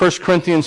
1 Corinthians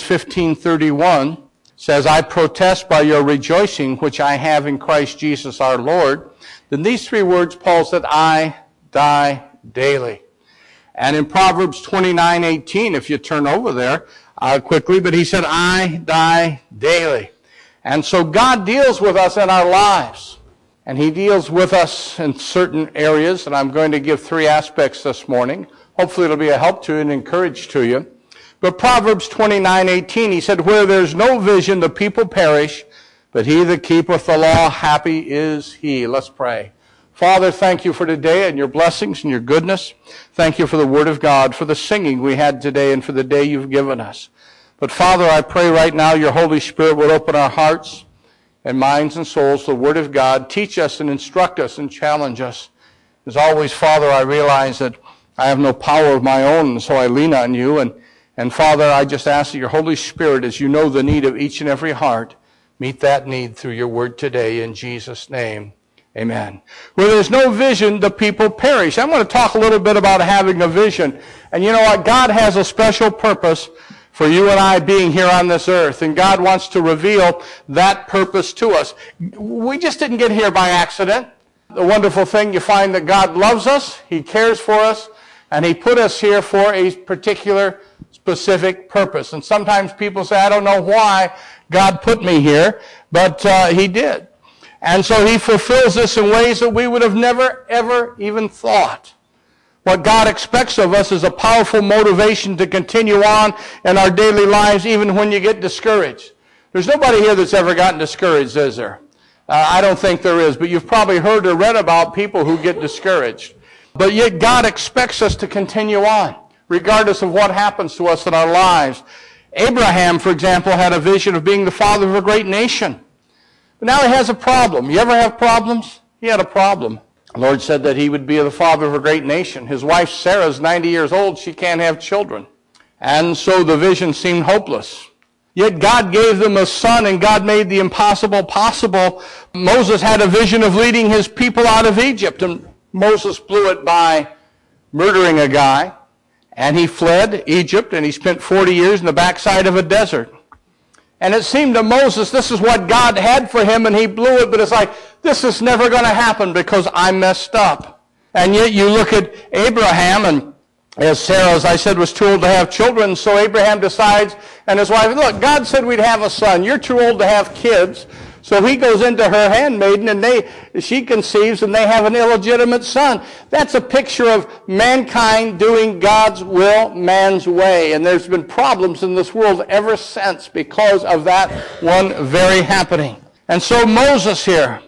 15:31 says, I protest by your rejoicing which I have in Christ Jesus our Lord. Then these three words, Paul said, I die daily. And in Proverbs 29:18, if you turn over there quickly, but he said, I die daily. And so God deals with us in our lives. And he deals with us in certain areas, and I'm going to give three aspects this morning. Hopefully it'll be a help to you and encourage to you. But Proverbs 29:18, he said, where there's no vision, the people perish, but he that keepeth the law, happy is he. Let's pray. Father, thank you for today and your blessings and your goodness. Thank you for the word of God, for the singing we had today and for the day you've given us. But Father, I pray right now your Holy Spirit would open our hearts and minds and souls to the word of God. Teach us and instruct us and challenge us. As always, Father, I realize that I have no power of my own, and so I lean on you. And Father, I just ask that your Holy Spirit, as you know the need of each and every heart, meet that need through your word today in Jesus' name. Amen. Where there's no vision, the people perish. I'm going to talk a little bit about having a vision. And you know what? God has a special purpose for you and I being here on this earth. And God wants to reveal that purpose to us. We just didn't get here by accident. The wonderful thing, you find that God loves us, he cares for us, and he put us here for a particular specific purpose. And sometimes people say, I don't know why God put me here, but he did. And so he fulfills this in ways that we would have never, ever even thought. What God expects of us is a powerful motivation to continue on in our daily lives, even when you get discouraged. There's nobody here that's ever gotten discouraged, is there? I don't think there is, but you've probably heard or read about people who get discouraged. But yet God expects us to continue on, regardless of what happens to us in our lives. Abraham, for example, had a vision of being the father of a great nation. But now he has a problem. You ever have problems? He had a problem. The Lord said that he would be the father of a great nation. His wife Sarah is 90 years old. She can't have children. And so the vision seemed hopeless. Yet God gave them a son, and God made the impossible possible. Moses had a vision of leading his people out of Egypt, and Moses blew it by murdering a guy. And he fled Egypt, and he spent 40 years in the backside of a desert. And it seemed to Moses this is what God had for him, and he blew it, but it's like, this is never going to happen because I messed up. And yet you look at Abraham, and as Sarah, as I said, was too old to have children, so Abraham decides, and his wife, look, God said we'd have a son. You're too old to have kids. So he goes into her handmaiden, and she conceives, and they have an illegitimate son. That's a picture of mankind doing God's will, man's way. And there's been problems in this world ever since because of that one very happening. And so Moses,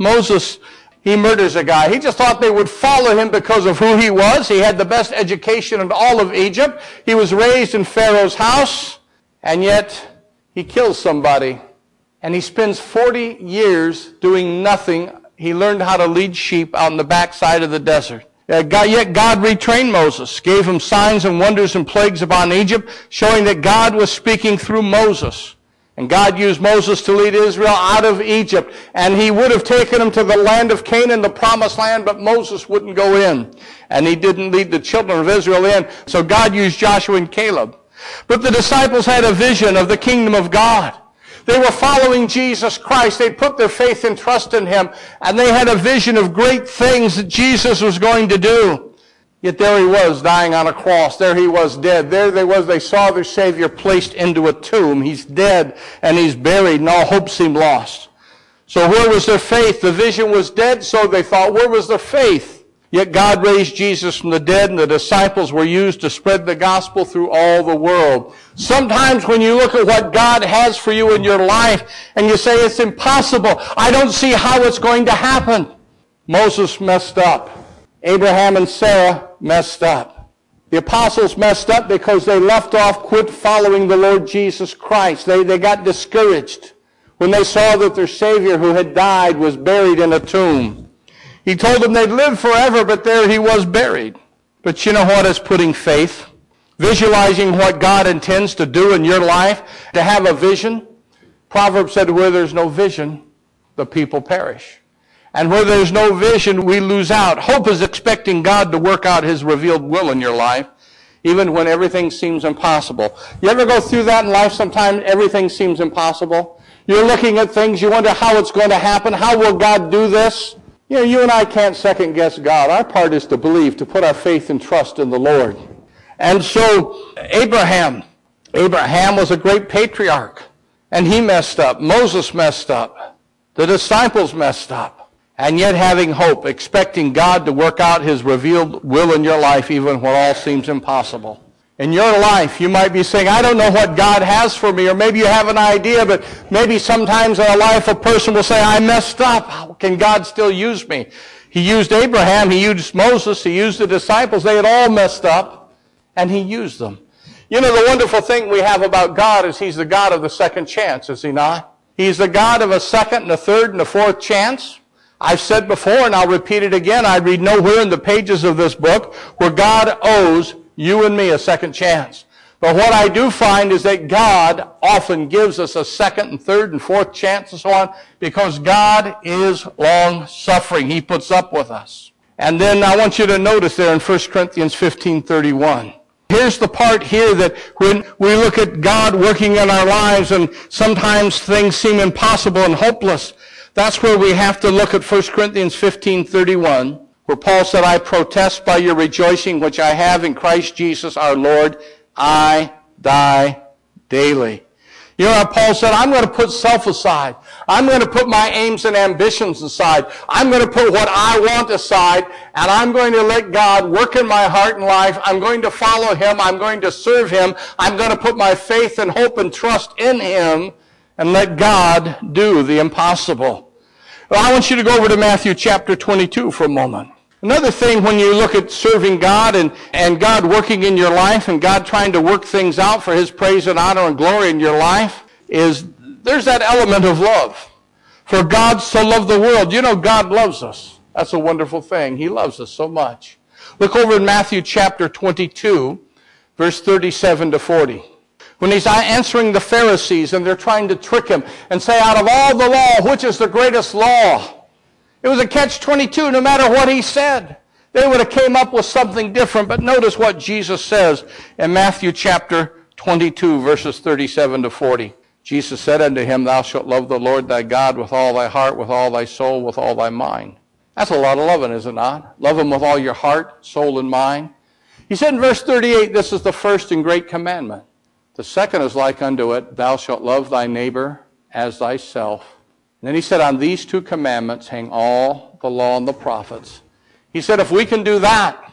he murders a guy. He just thought they would follow him because of who he was. He had the best education in all of Egypt. He was raised in Pharaoh's house, and yet he kills somebody. And he spends 40 years doing nothing. He learned how to lead sheep out in the backside of the desert. Yet God retrained Moses, gave him signs and wonders and plagues upon Egypt, showing that God was speaking through Moses. And God used Moses to lead Israel out of Egypt. And he would have taken them to the land of Canaan, the promised land, but Moses wouldn't go in. And he didn't lead the children of Israel in. So God used Joshua and Caleb. But the disciples had a vision of the kingdom of God. They were following Jesus Christ. They put their faith and trust in him, and they had a vision of great things that Jesus was going to do. Yet there he was, dying on a cross. There he was, dead. There they saw their Savior placed into a tomb. He's dead, and he's buried, and all hope seemed lost. So where was their faith? The vision was dead, so they thought, where was their faith? Yet God raised Jesus from the dead, and the disciples were used to spread the gospel through all the world. Sometimes when you look at what God has for you in your life, and you say, it's impossible, I don't see how it's going to happen. Moses messed up. Abraham and Sarah messed up. The apostles messed up because they left off, quit following the Lord Jesus Christ. They got discouraged when they saw that their Savior who had died was buried in a tomb. He told them they'd live forever, but there he was buried. But you know what is putting faith? Visualizing what God intends to do in your life, to have a vision. Proverbs said, where there's no vision, the people perish. And where there's no vision, we lose out. Hope is expecting God to work out his revealed will in your life. even when everything seems impossible. You ever go through that in life? Sometimes everything seems impossible. You're looking at things, you wonder how it's going to happen. How will God do this? You know, you and I can't second guess God. Our part is to believe, to put our faith and trust in the Lord. And so Abraham was a great patriarch, and he messed up. Moses messed up. The disciples messed up. And yet having hope, expecting God to work out his revealed will in your life even when all seems impossible. In your life, you might be saying, I don't know what God has for me, or maybe you have an idea, but maybe sometimes in a life a person will say, I messed up. How can God still use me? He used Abraham, he used Moses, he used the disciples. They had all messed up, and he used them. You know, the wonderful thing we have about God is he's the God of the second chance, is he not? He's the God of a second and a third and a fourth chance. I've said before, and I'll repeat it again, I read nowhere in the pages of this book where God owes you and me a second chance. But what I do find is that God often gives us a second and third and fourth chance and so on because God is long-suffering. He puts up with us. And then I want you to notice there in 1 Corinthians 15:31. Here's the part here that when we look at God working in our lives and sometimes things seem impossible and hopeless, that's where we have to look at 1 Corinthians 15:31. Where Paul said, I protest by your rejoicing which I have in Christ Jesus our Lord, I die daily. You know what Paul said? I'm going to put self aside. I'm going to put my aims and ambitions aside. I'm going to put what I want aside, and I'm going to let God work in my heart and life. I'm going to follow him. I'm going to serve him. I'm going to put my faith and hope and trust in him and let God do the impossible. Well, I want you to go over to Matthew chapter 22 for a moment. Another thing when you look at serving God and God working in your life and God trying to work things out for his praise and honor and glory in your life is there's that element of love. For God so loved the world. You know, God loves us. That's a wonderful thing. He loves us so much. Look over in Matthew chapter 22, verse 37 to 40. When he's answering the Pharisees and they're trying to trick him and say, out of all the law, which is the greatest law? It was a catch-22 no matter what he said. They would have came up with something different. But notice what Jesus says in Matthew chapter 22, verses 37 to 40. Jesus said unto him, thou shalt love the Lord thy God with all thy heart, with all thy soul, with all thy mind. That's a lot of loving, is it not? Love him with all your heart, soul, and mind. He said in verse 38, this is the first and great commandment. The second is like unto it, thou shalt love thy neighbor as thyself. And then he said, on these two commandments hang all the law and the prophets. He said, if we can do that,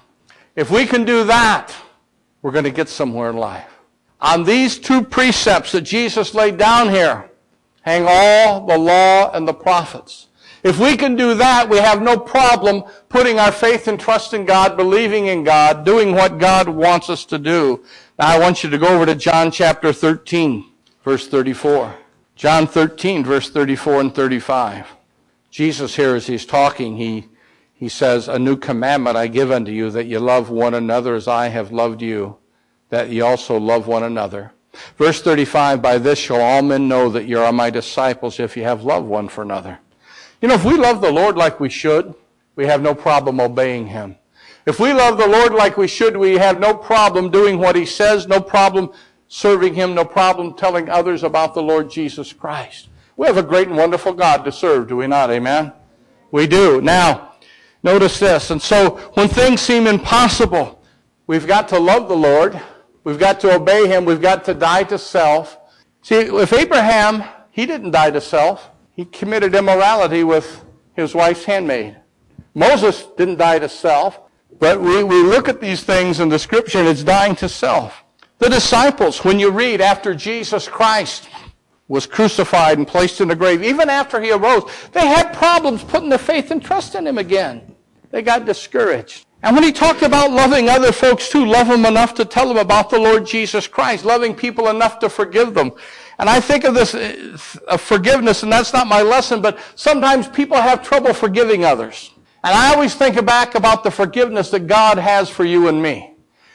we're going to get somewhere in life. On these two precepts that Jesus laid down here, hang all the law and the prophets. If we can do that, we have no problem putting our faith and trust in God, believing in God, doing what God wants us to do. Now I want you to go over to John chapter 13, verse 34. John 13, verse 34 and 35. Jesus here, as he's talking, he says, a new commandment I give unto you, that you love one another as I have loved you, that ye also love one another. Verse 35, by this shall all men know that you are my disciples, if you have love one for another. You know, if we love the Lord like we should, we have no problem obeying him. If we love the Lord like we should, we have no problem doing what he says, no problem serving him, no problem telling others about the Lord Jesus Christ. We have a great and wonderful God to serve, do we not? Amen? We do. Now, notice this. And so, when things seem impossible, we've got to love the Lord. We've got to obey him. We've got to die to self. See, if Abraham, he didn't die to self. He committed immorality with his wife's handmaid. Moses didn't die to self. But we look at these things in the Scripture, and it's dying to self. The disciples, when you read after Jesus Christ was crucified and placed in the grave, even after he arose, they had problems putting their faith and trust in him again. They got discouraged. And when he talked about loving other folks too, love them enough to tell them about the Lord Jesus Christ, loving people enough to forgive them. And I think of this of forgiveness, and that's not my lesson, but sometimes people have trouble forgiving others. And I always think back about the forgiveness that God has for you and me.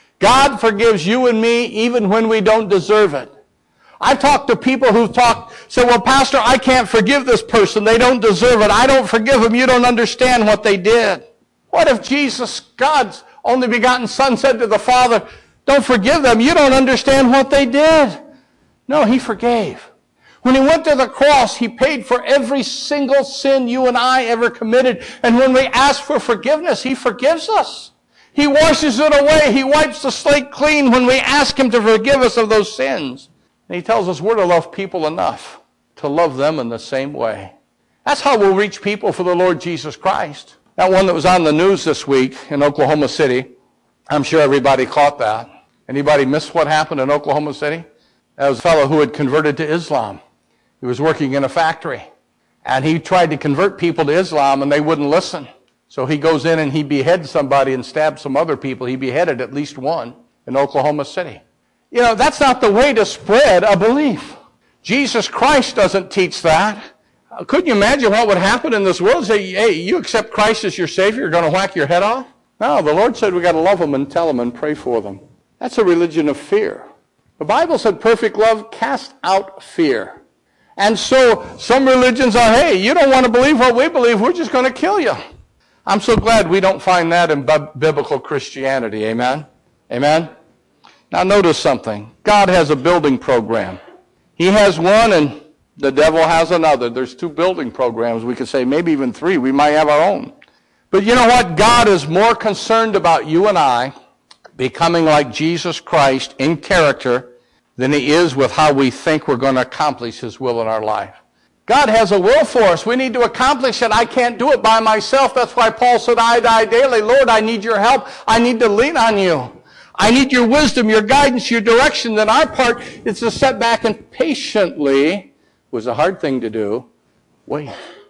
God forgives you and me even when we don't deserve it. I've talked to people who say, well, Pastor, I can't forgive this person. They don't deserve it. I don't forgive them. You don't understand what they did. What if Jesus, God's only begotten Son, said to the Father, Don't forgive them. You don't understand what they did. No, he forgave. When he went to the cross, he paid for every single sin you and I ever committed. And when we ask for forgiveness, he forgives us. He washes it away. He wipes the slate clean when we ask him to forgive us of those sins. And he tells us we're to love people enough to love them in the same way. That's how we'll reach people for the Lord Jesus Christ. That one that was on the news this week in Oklahoma City, I'm sure everybody caught that. Anybody miss what happened in Oklahoma City? That was a fellow who had converted to Islam. He was working in a factory, and he tried to convert people to Islam, and they wouldn't listen. So he goes in and he beheads somebody and stabs some other people. He beheaded at least one in Oklahoma City. You know, that's not the way to spread a belief. Jesus Christ doesn't teach that. Couldn't you imagine what would happen in this world? Say, hey, you accept Christ as your Savior, you're going to whack your head off? No, the Lord said we got to love them and tell them and pray for them. That's a religion of fear. The Bible said perfect love casts out fear. And so some religions are, hey, you don't want to believe what we believe, we're just going to kill you. I'm so glad we don't find that in biblical Christianity. Amen? Amen? Now notice something. God has a building program. He has one and the devil has another. There's 2 building programs. We could say maybe even 3. We might have our own. But you know what? God is more concerned about you and I becoming like Jesus Christ in character than he is with how we think we're going to accomplish his will in our life. God has a will for us. We need to accomplish it. I can't do it by myself. That's why Paul said, I die daily. Lord, I need your help. I need to lean on you. I need your wisdom, your guidance, your direction. Then our part is to sit back and patiently, was a hard thing to do, wait.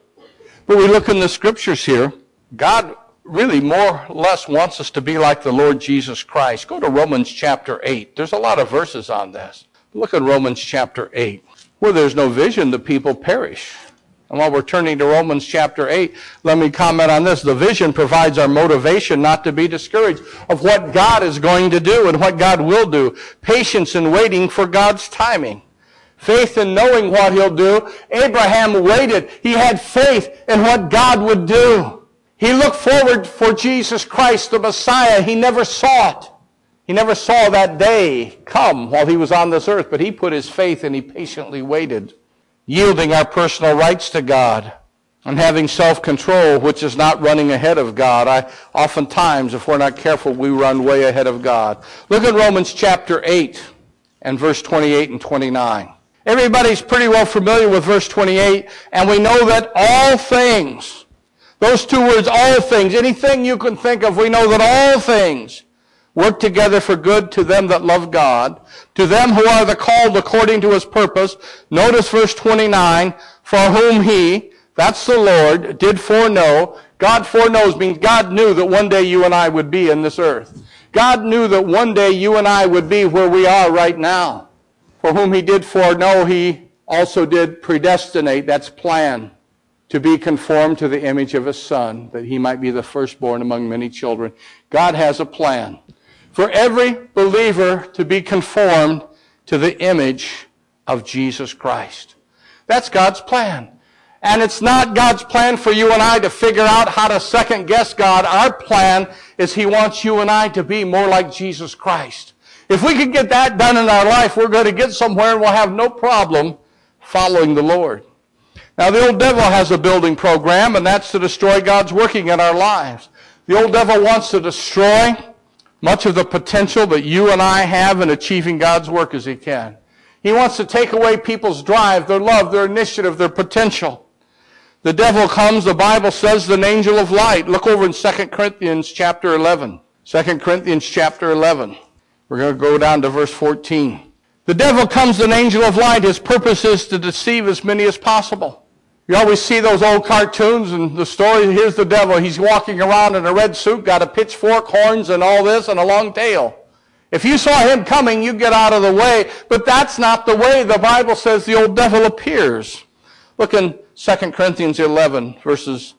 But we look in the scriptures here. God really more or less wants us to be like the Lord Jesus Christ. Go to Romans chapter 8. There's a lot of verses on this. Look at Romans chapter 8. Where there's no vision, the people perish. And while we're turning to Romans chapter 8, let me comment on this. The vision provides our motivation not to be discouraged of what God is going to do and what God will do. Patience in waiting for God's timing. Faith in knowing what he'll do. Abraham waited. He had faith in what God would do. He looked forward for Jesus Christ, the Messiah. He never saw it. He never saw that day come while he was on this earth, but he put his faith and he patiently waited, yielding our personal rights to God and having self-control, which is not running ahead of God. Oftentimes, if we're not careful, we run way ahead of God. Look at Romans chapter 8 and verse 28 and 29. Everybody's pretty well familiar with verse 28, and we know that all things, those 2 words, all things, anything you can think of, we know that all things work together for good to them that love God, to them who are the called according to his purpose. Notice verse 29, for whom he, that's the Lord, did foreknow. God foreknows means God knew that one day you and I would be in this earth. God knew that one day you and I would be where we are right now. For whom he did foreknow, he also did predestinate, that's plan, to be conformed to the image of his Son, that he might be the firstborn among many children. God has a plan for every believer to be conformed to the image of Jesus Christ. That's God's plan. And it's not God's plan for you and I to figure out how to second guess God. Our plan is he wants you and I to be more like Jesus Christ. If we could get that done in our life, we're going to get somewhere and we'll have no problem following the Lord. Now, the old devil has a building program, and that's to destroy God's working in our lives. The old devil wants to destroy much of the potential that you and I have in achieving God's work as he can. He wants to take away people's drive, their love, their initiative, their potential. The devil comes, the Bible says, an angel of light. Look over in 2 Corinthians chapter 11. 2 Corinthians chapter 11. We're going to go down to verse 14. The devil comes an angel of light. His purpose is to deceive as many as possible. You always see those old cartoons and the story, here's the devil. He's walking around in a red suit, got a pitchfork, horns, and all this, and a long tail. If you saw him coming, you get out of the way. But that's not the way the Bible says the old devil appears. Look in 2 Corinthians 11, verses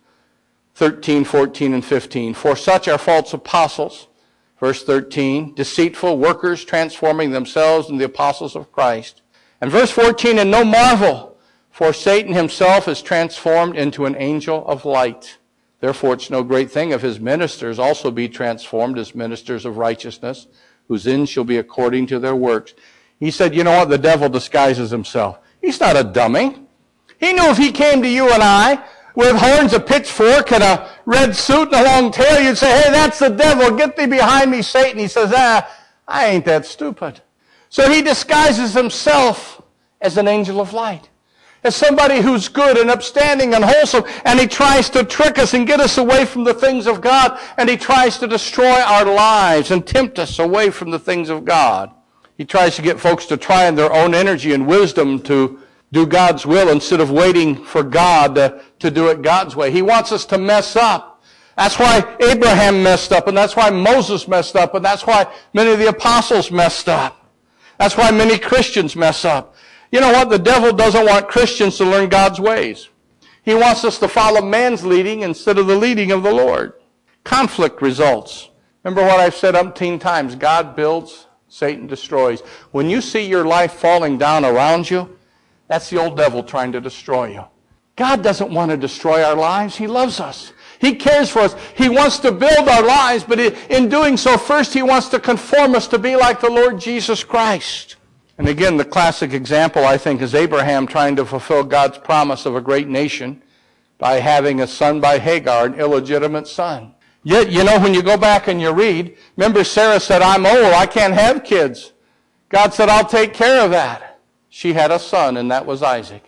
13, 14, and 15. For such are false apostles, verse 13, deceitful workers transforming themselves into the apostles of Christ. And verse 14, and no marvel, for Satan himself is transformed into an angel of light. Therefore it's no great thing if his ministers also be transformed as ministers of righteousness, whose end shall be according to their works. He said, you know what? The devil disguises himself. He's not a dummy. He knew if he came to you and I with horns, a pitchfork, and a red suit and a long tail, you'd say, hey, that's the devil. Get thee behind me, Satan. He says, I ain't that stupid. So he disguises himself as an angel of light, as somebody who's good and upstanding and wholesome, and he tries to trick us and get us away from the things of God, and he tries to destroy our lives and tempt us away from the things of God. He tries to get folks to try in their own energy and wisdom to do God's will instead of waiting for God to do it God's way. He wants us to mess up. That's why Abraham messed up, and that's why Moses messed up, and that's why many of the apostles messed up. That's why many Christians mess up. You know what? The devil doesn't want Christians to learn God's ways. He wants us to follow man's leading instead of the leading of the Lord. Conflict results. Remember what I've said umpteen times. God builds, Satan destroys. When you see your life falling down around you, that's the old devil trying to destroy you. God doesn't want to destroy our lives. He loves us. He cares for us. He wants to build our lives, but in doing so, first He wants to conform us to be like the Lord Jesus Christ. And again, the classic example, I think, is Abraham trying to fulfill God's promise of a great nation by having a son by Hagar, an illegitimate son. Yet, you know, when you go back and you read, remember Sarah said, I'm old, I can't have kids. God said, I'll take care of that. She had a son, and that was Isaac.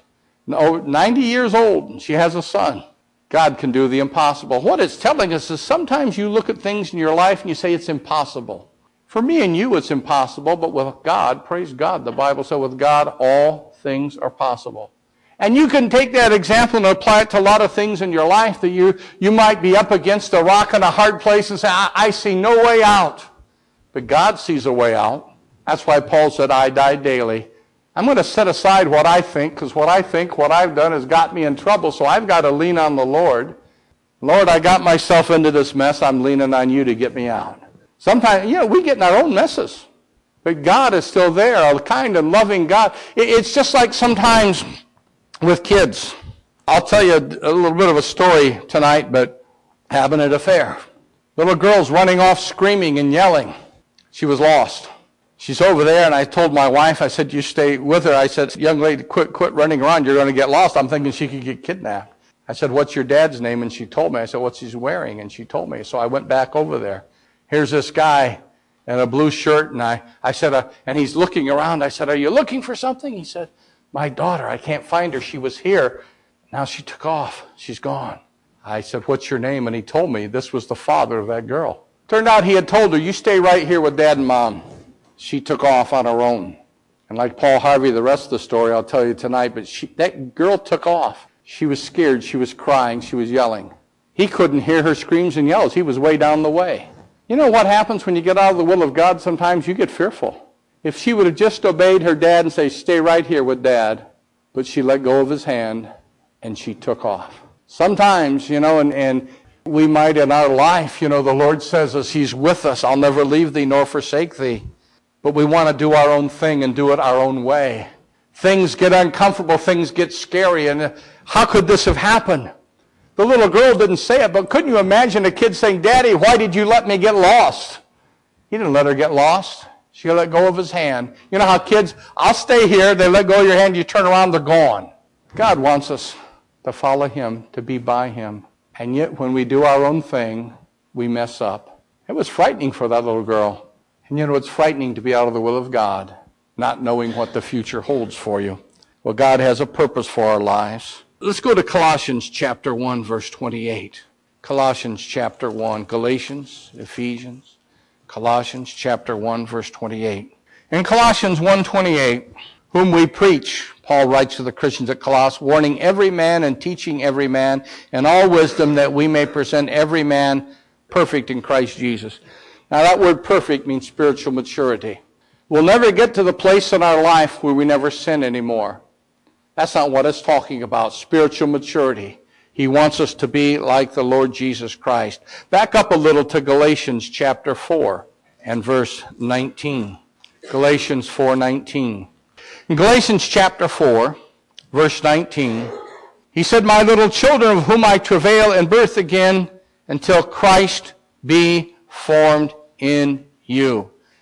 90 years old, and she has a son. God can do the impossible. What it's telling us is sometimes you look at things in your life and you say it's impossible. For me and you, it's impossible, but with God, praise God, the Bible said with God, all things are possible. And you can take that example and apply it to a lot of things in your life that you might be up against a rock and a hard place and say, I see no way out. But God sees a way out. That's why Paul said, I die daily. I'm going to set aside what I think, because what I think, what I've done has got me in trouble, so I've got to lean on the Lord. Lord, I got myself into this mess. I'm leaning on you to get me out. Sometimes, we get in our own messes. But God is still there, a kind and loving God. It's just like sometimes with kids. I'll tell you a little bit of a story tonight, but having an affair. Little girl's running off screaming and yelling. She was lost. She's over there, and I told my wife, I said, you stay with her. I said, young lady, quit running around. You're going to get lost. I'm thinking she could get kidnapped. I said, what's your dad's name? And she told me. I said, what's he wearing? And she told me. So I went back over there. Here's this guy in a blue shirt, and I said, and he's looking around. I said, are you looking for something? He said, my daughter, I can't find her. She was here. Now she took off. She's gone. I said, what's your name? And he told me this was the father of that girl. Turned out he had told her, you stay right here with Dad and Mom. She took off on her own. And like Paul Harvey, the rest of the story I'll tell you tonight, but that girl took off. She was scared. She was crying. She was yelling. He couldn't hear her screams and yells. He was way down the way. You know what happens when you get out of the will of God? Sometimes you get fearful. If she would have just obeyed her dad and say, stay right here with Dad, but she let go of his hand and she took off. Sometimes, and we might in our life, the Lord says as He's with us, I'll never leave thee nor forsake thee. But we want to do our own thing and do it our own way. Things get uncomfortable. Things get scary. And how could this have happened? The little girl didn't say it, but couldn't you imagine a kid saying, Daddy, why did you let me get lost? He didn't let her get lost. She let go of his hand. You know how kids, I'll stay here. They let go of your hand. You turn around, they're gone. God wants us to follow Him, to be by Him. And yet when we do our own thing, we mess up. It was frightening for that little girl. And it's frightening to be out of the will of God, not knowing what the future holds for you. Well, God has a purpose for our lives. Let's go to Colossians chapter 1, verse 28. Colossians chapter 1, Galatians, Ephesians, Colossians chapter 1, verse 28. In Colossians 1:28, whom we preach, Paul writes to the Christians at Colossus, warning every man and teaching every man in all wisdom that we may present every man perfect in Christ Jesus. Now that word perfect means spiritual maturity. We'll never get to the place in our life where we never sin anymore. That's not what it's talking about, spiritual maturity. He wants us to be like the Lord Jesus Christ. Back up a little to Galatians chapter 4 and verse 19. Galatians 4:19. In Galatians chapter 4, verse 19, he said, my little children of whom I travail in birth again until Christ be formed in you.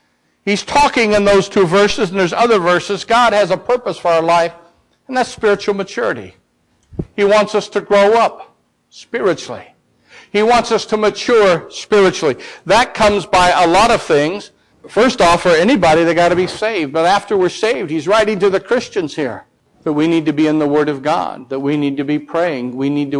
He's talking in those two verses, and there's other verses. God has a purpose for our life, and that's spiritual maturity. He wants us to grow up spiritually. He wants us to mature spiritually. That comes by a lot of things. First off, for anybody, they got to be saved. But after we're saved, he's writing to the Christians here that we need to be in the Word of God, that we need to be praying, we need to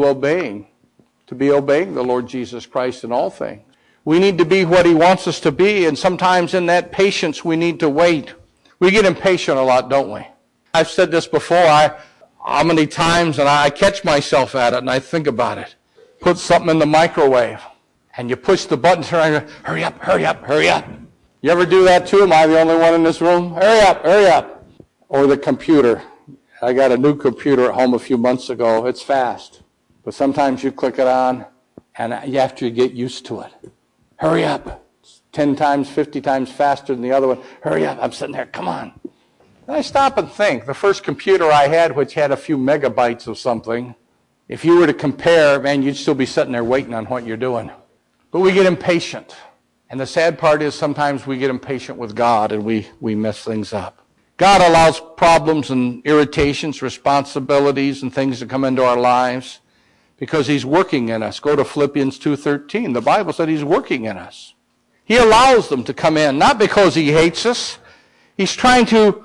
be obeying the Lord Jesus Christ in all things. We need to be what he wants us to be, and sometimes in that patience we need to wait. We get impatient a lot, don't we? I've said this before, how many times, and I catch myself at it, and I think about it. Put something in the microwave, and you push the button, hurry up, hurry up, hurry up. You ever do that too? Am I the only one in this room? Hurry up, hurry up. Or the computer. I got a new computer at home a few months ago. It's fast. But sometimes you click it on, and you have to get used to it. Hurry up. It's 10 times, 50 times faster than the other one. Hurry up. I'm sitting there. Come on. And I stop and think. The first computer I had, which had a few megabytes of something, if you were to compare, man, you'd still be sitting there waiting on what you're doing. But we get impatient. And the sad part is sometimes we get impatient with God and we mess things up. God allows problems and irritations, responsibilities, and things to come into our lives because he's working in us. Go to Philippians 2:13. The Bible said he's working in us. He allows them to come in, not because he hates us. He's trying to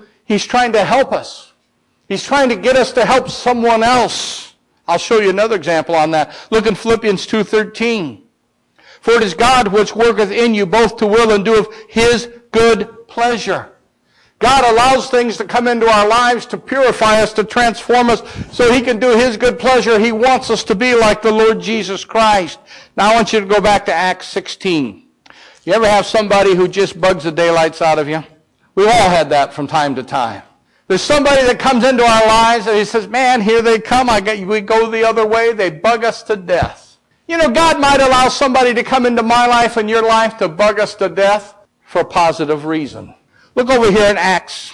help us. He's trying to get us to help someone else. I'll show you another example on that. Look in Philippians 2:13. For it is God which worketh in you both to will and do of his good pleasure. God allows things to come into our lives to purify us, to transform us, so he can do his good pleasure. He wants us to be like the Lord Jesus Christ. Now I want you to go back to Acts 16. You ever have somebody who just bugs the daylights out of you? We've all had that from time to time. There's somebody that comes into our lives and he says, man, here they come. We go the other way. They bug us to death. You know, God might allow somebody to come into my life and your life to bug us to death for a positive reason. Look over here in Acts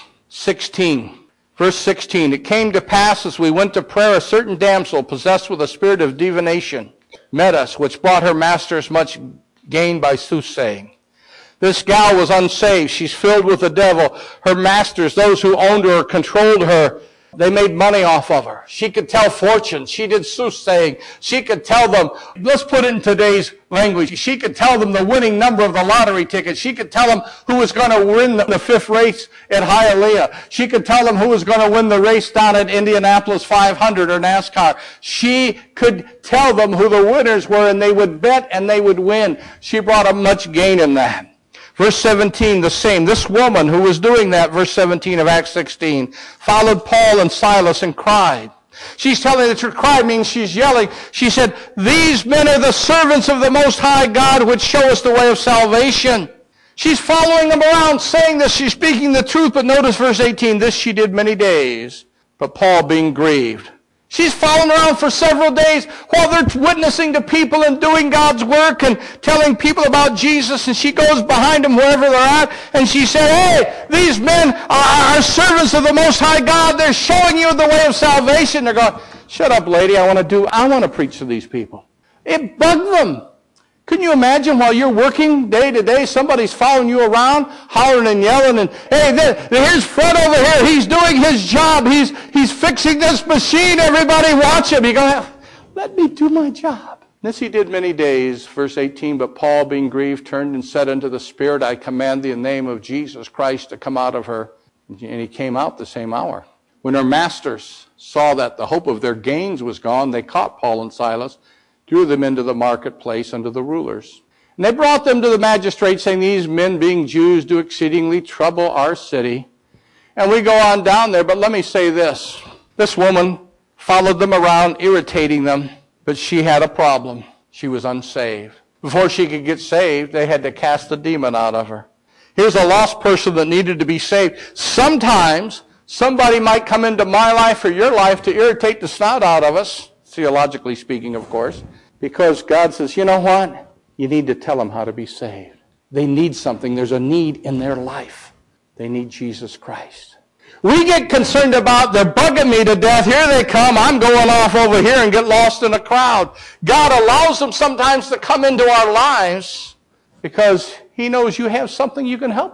16, verse 16. It came to pass as we went to prayer, a certain damsel possessed with a spirit of divination met us, which brought her masters much gain by soothsaying. This gal was unsaved. She's filled with the devil. Her masters, those who owned her or controlled her, they made money off of her. She could tell fortunes. She did soothsaying. She could tell them, let's put it in today's language, she could tell them the winning number of the lottery ticket. She could tell them who was going to win the fifth race at Hialeah. She could tell them who was going to win the race down at Indianapolis 500 or NASCAR. She could tell them who the winners were, and they would bet and they would win. She brought a much gain in that. Verse 17, the same. This woman who was doing that, verse 17 of Acts 16, followed Paul and Silas and cried. She's telling the truth. Cry means she's yelling. She said, these men are the servants of the Most High God, which show us the way of salvation. She's following them around, saying this. She's speaking the truth, but notice verse 18. This she did many days, but Paul being grieved. She's following around for several days while they're witnessing to people and doing God's work and telling people about Jesus. And she goes behind them wherever they're at. And she said, hey, these men are servants of the Most High God. They're showing you the way of salvation. They're going, shut up, lady. I want to preach to these people. It bugged them. Couldn't you imagine while you're working day to day, somebody's following you around, hollering and yelling, and hey, here's Fred over here. He's doing his job. He's fixing this machine. Everybody watch him. You go, let me do my job. This he did many days. Verse 18, but Paul, being grieved, turned and said unto the Spirit, I command thee in the name of Jesus Christ to come out of her. And he came out the same hour. When her masters saw that the hope of their gains was gone, they caught Paul and Silas, drew them into the marketplace unto the rulers. And they brought them to the magistrates, saying, these men, being Jews, do exceedingly trouble our city. And we go on down there, but let me say this. This woman followed them around, irritating them, but she had a problem. She was unsaved. Before she could get saved, they had to cast the demon out of her. Here's a lost person that needed to be saved. Sometimes somebody might come into my life or your life to irritate the snot out of us, theologically speaking, of course, because God says, you know what? You need to tell them how to be saved. They need something. There's a need in their life. They need Jesus Christ. We get concerned about, they're bugging me to death. Here they come. I'm going off over here and get lost in a crowd. God allows them sometimes to come into our lives because he knows you have something you can help them.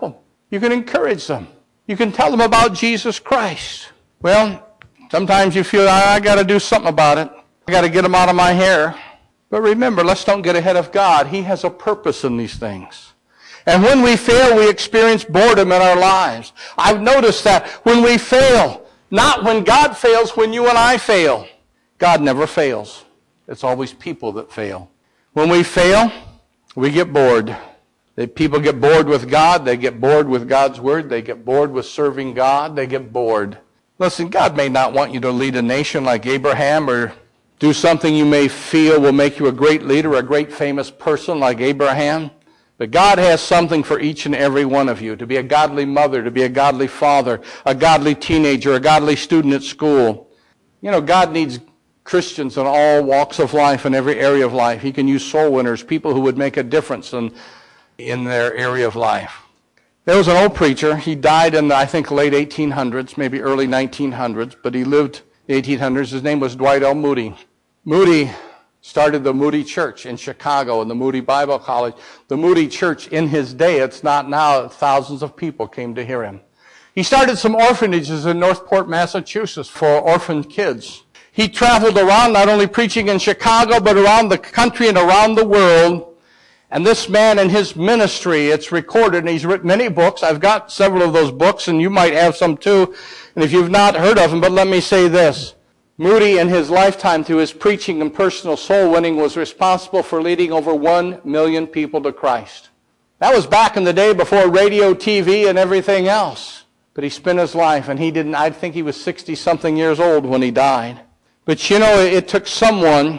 You can encourage them. You can tell them about Jesus Christ. Well, sometimes you feel, I got to do something about it. I got to get them out of my hair. But remember, let's don't get ahead of God. He has a purpose in these things. And when we fail, we experience boredom in our lives. I've noticed that when we fail, not when God fails, when you and I fail. God never fails. It's always people that fail. When we fail, we get bored. People get bored with God. They get bored with God's Word. They get bored with serving God. They get bored. Listen, God may not want you to lead a nation like Abraham or do something you may feel will make you a great leader, a great famous person like Abraham. But God has something for each and every one of you, to be a godly mother, to be a godly father, a godly teenager, a godly student at school. You know, God needs Christians in all walks of life, in every area of life. He can use soul winners, people who would make a difference in their area of life. There was an old preacher. He died in the, I think, late 1800s, maybe early 1900s, but he lived in the 1800s. His name was Dwight L. Moody. Moody started the Moody Church in Chicago and the Moody Bible College. The Moody Church in his day, it's not now, thousands of people came to hear him. He started some orphanages in Northport, Massachusetts for orphan kids. He traveled around not only preaching in Chicago, but around the country and around the world. And this man and his ministry, it's recorded, and he's written many books. I've got several of those books, and you might have some too. And if you've not heard of them, but let me say this. Moody, in his lifetime, through his preaching and personal soul winning, was responsible for leading over 1 million people to Christ. That was back in the day before radio, TV, and everything else. But he spent his life, and I think he was 60-something years old when he died. But you know, it took someone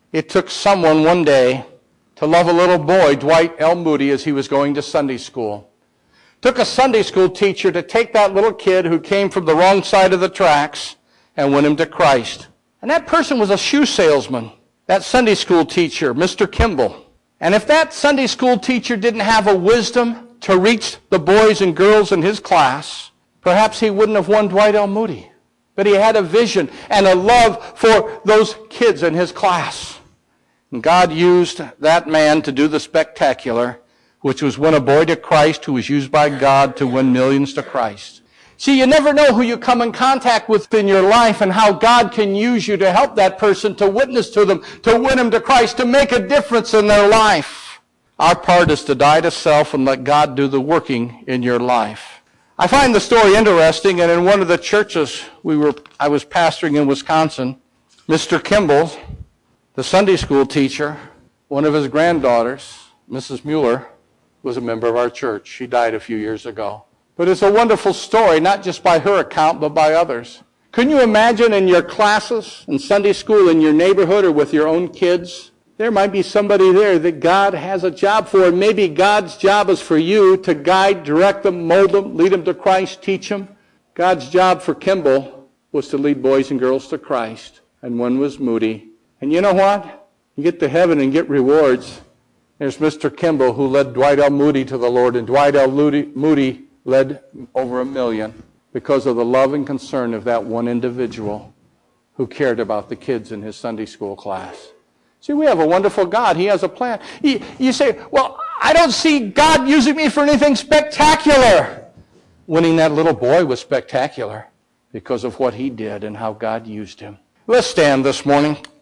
one day to love a little boy, Dwight L. Moody, as he was going to Sunday school. Took a Sunday school teacher to take that little kid who came from the wrong side of the tracks and win him to Christ. And that person was a shoe salesman, that Sunday school teacher, Mr. Kimball. And if that Sunday school teacher didn't have a wisdom to reach the boys and girls in his class, perhaps he wouldn't have won Dwight L. Moody. But he had a vision and a love for those kids in his class. And God used that man to do the spectacular, which was win a boy to Christ who was used by God to win millions to Christ. See, you never know who you come in contact with in your life and how God can use you to help that person, to witness to them, to win them to Christ, to make a difference in their life. Our part is to die to self and let God do the working in your life. I find the story interesting, and in one of the churches I was pastoring in Wisconsin, Mr. Kimball, the Sunday school teacher, one of his granddaughters, Mrs. Mueller, was a member of our church. She died a few years ago. But it's a wonderful story, not just by her account, but by others. Couldn't you imagine in your classes, in Sunday school, in your neighborhood, or with your own kids, there might be somebody there that God has a job for, and maybe God's job is for you to guide, direct them, mold them, lead them to Christ, teach them. God's job for Kimball was to lead boys and girls to Christ, and one was Moody. And you know what? You get to heaven and get rewards. There's Mr. Kimball who led Dwight L. Moody to the Lord, and Dwight L. Moody led over 1 million because of the love and concern of that one individual who cared about the kids in his Sunday school class. See, we have a wonderful God. He has a plan. You say, well, I don't see God using me for anything spectacular. Winning that little boy was spectacular because of what he did and how God used him. Let's stand this morning.